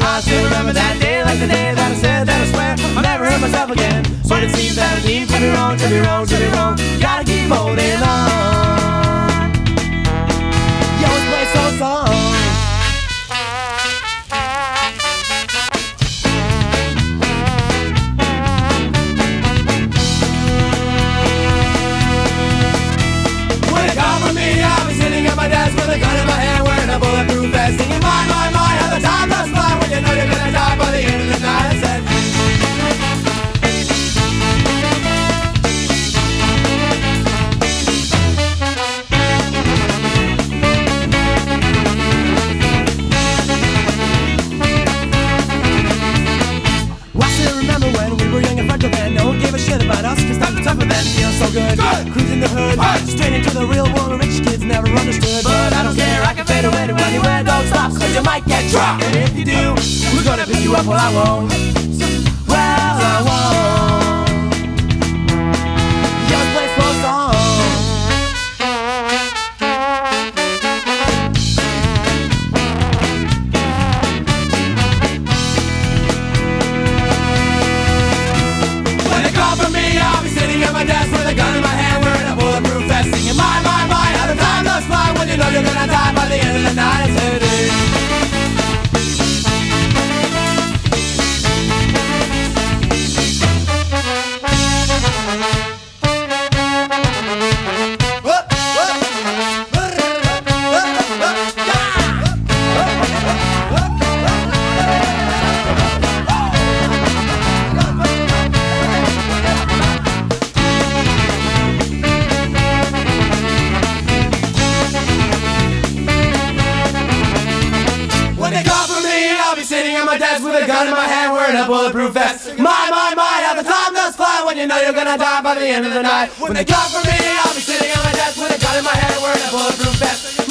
I still remember that day like the day that I said that I swear I'll never hurt myself again. But it seems that I need to be wrong, to be wrong, to be wrong. Gotta keep holding on. You always play so song. I'll be sitting at my desk with a gun in my hand, wearing a bulletproof vest, singing my, how the time does fly when you know you're gonna die by the end of the night. I said, I still remember when we were young and fragile then. No one gave a shit about us, cause times were tougher then. Feels so good, cruising the hood, straight into the real world where rich kids never understood. But I don't care, I can fade away to anywhere, don't stop, cause you might get dropped. And if you do, we're gonna pick you up, well I won't. Well I won't. You always play slow songs. I'll be sitting at my desk with a gun in my hand, wearing a bulletproof vest, singing my, how the time does fly when you know you're gonna die by the end of the night. I said, I'll be sitting at my desk with a gun in my hand, wearing a bulletproof vest. My, how the time does fly when you know you're gonna die by the end of the night. When they come for me, I'll be sitting at my desk with a gun in my hand, wearing a bulletproof vest.